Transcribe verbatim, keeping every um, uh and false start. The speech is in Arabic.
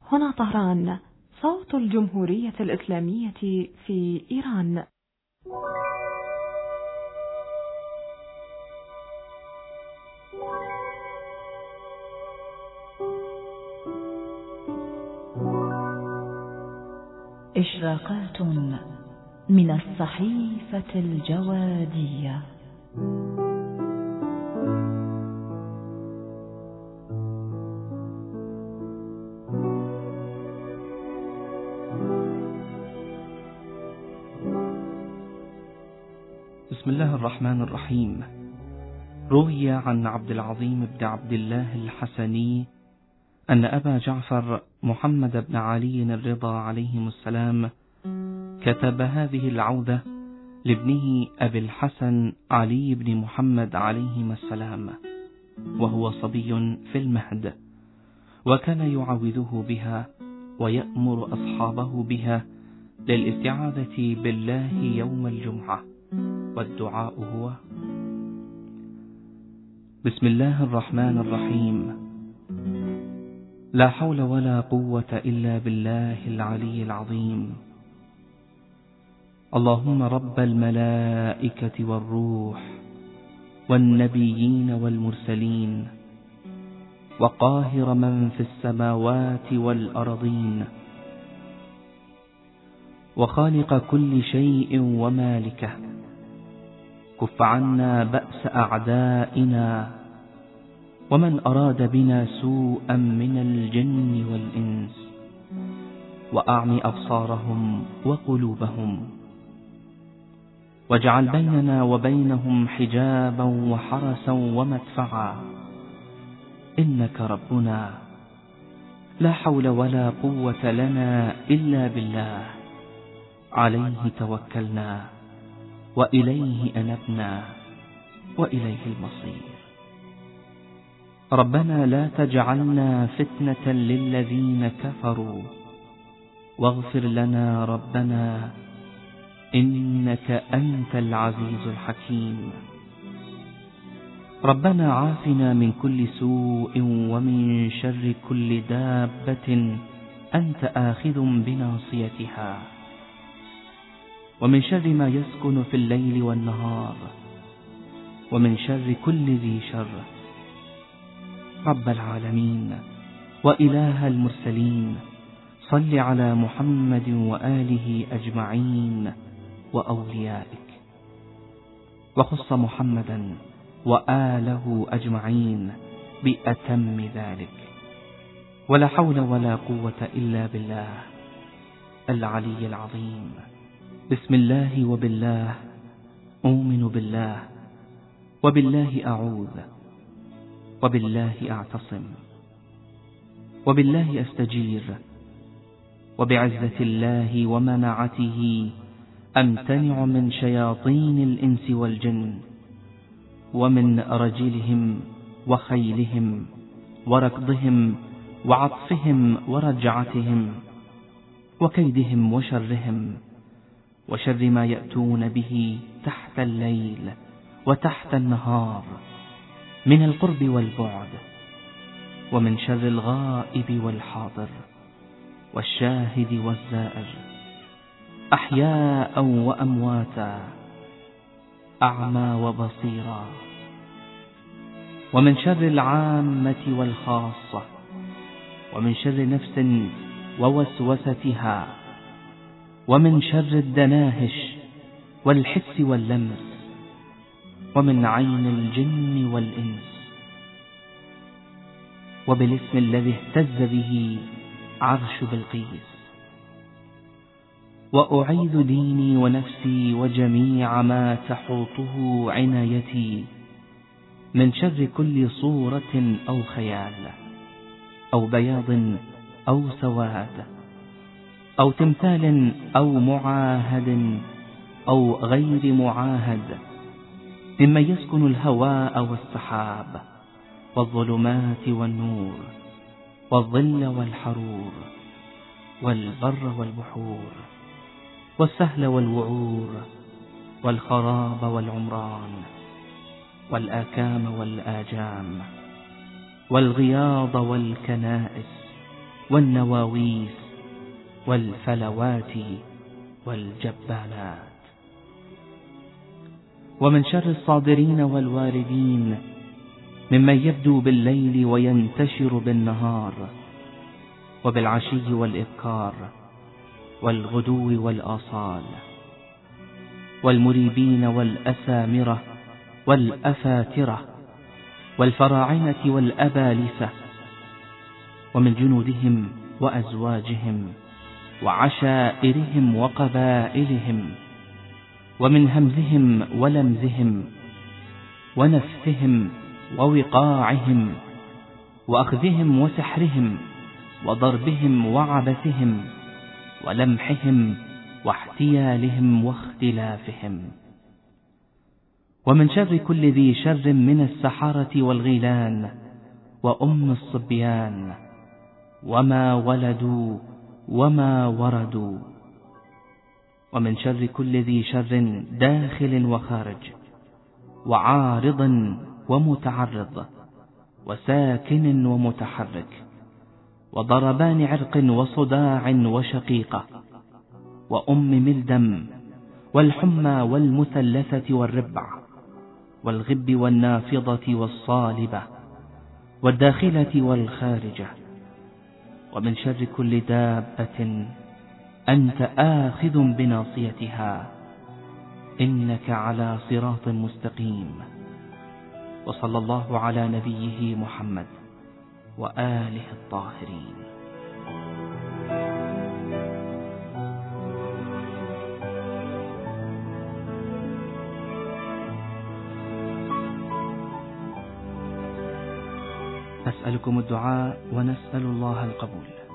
هنا طهران، صوت الجمهورية الإسلامية في إيران. إشراقات من الصحيفة الجوادية. بسم الله الرحمن الرحيم. روي عن عبد العظيم بن عبد الله الحسني أن أبا جعفر محمد بن علي الرضا عليهم السلام كتب هذه العودة لابنه أبي الحسن علي بن محمد عليهما السلام وهو صبي في المهد، وكان يعوذه بها ويأمر أصحابه بها للاستعاذة بالله يوم الجمعة، والدعاء هو: بسم الله الرحمن الرحيم، لا حول ولا قوة إلا بالله العلي العظيم. اللهم رب الملائكة والروح والنبيين والمرسلين، وقاهر من في السماوات والأرضين، وخالق كل شيء ومالكه، كف عنا بأس أعدائنا ومن أراد بنا سوءا من الجن والإنس، وأعم أبصارهم وقلوبهم، واجعل بيننا وبينهم حجابا وحرسا ومدفعا، إنك ربنا لا حول ولا قوة لنا إلا بالله، عليه توكلنا وإليه أنبنا وإليه المصير. ربنا لا تجعلنا فتنة للذين كفروا، واغفر لنا ربنا إنك أنت العزيز الحكيم. ربنا عافنا من كل سوء ومن شر كل دابة أنت آخذ بناصيتها، ومن شر ما يسكن في الليل والنهار، ومن شر كل ذي شر. رب العالمين وإله المرسلين، صل على محمد وآله أجمعين وأوليائك، وخص محمدا وآله أجمعين بأتم ذلك. ولا حول ولا قوة إلا بالله العلي العظيم. بسم الله وبالله أؤمن بالله، وبالله أعوذ، وبالله أعتصم، وبالله أستجير، وبعزة الله ومنعته أمتنع من شياطين الإنس والجن، ومن رجلهم وخيلهم وركضهم وعطفهم ورجعتهم، وكيدهم وشرهم، وشر ما يأتون به تحت الليل وتحت النهار من القرب والبعد، ومن شر الغائب والحاضر والشاهد والزائر، أحياء وأمواتا، أعمى وبصيرا، ومن شر العامة والخاصة، ومن شر نفس ووسوستها، ومن شر الدناهش والحس واللمس، ومن عين الجن والإنس، وبالاسم الذي اهتز به عرش بلقيس. وأعيذ ديني ونفسي وجميع ما تحوطه عنايتي من شر كل صورة أو خيال، أو بياض أو سواد، أو تمثال أو معاهد أو غير معاهد، ممن يسكن الهواء والسحاب والظلمات والنور والظل والحرور والبر والبحور والسهل والوعور والخراب والعمران والآكام والآجام والغياض والكنائس والنواويس والفلوات والجبانات. ومن شر الصادرين والواردين ممن يبدو بالليل وينتشر بالنهار، وبالعشي والإبكار، والغدو والآصال، والمريبين والأسامرة والأفاترة والفراعنة والأبالسة، ومن جنودهم وأزواجهم وعشائرهم وقبائلهم، ومن همزهم ولمزهم ونفثهم ووقاعهم وأخذهم وسحرهم وضربهم وعبثهم ولمحهم واحتيالهم واختلافهم. ومن شر كل ذي شر من السحرة والغيلان وأم الصبيان، وما ولدوا وما وردوا. ومن شر كل ذي شر داخل وخارج، وعارض ومتعرض، وساكن ومتحرك، وضربان عرق وصداع وشقيقة، وأم ملدم، والحمى والمثلثة والربع، والغب والنافضة والصالبة، والداخلة والخارجة. ومن شر كل دابة أنت آخذ بناصيتها، إنك على صراط مستقيم. وصلى الله على نبيه محمد وآله الطاهرين. نسألكم الدعاء ونسأل الله القبول.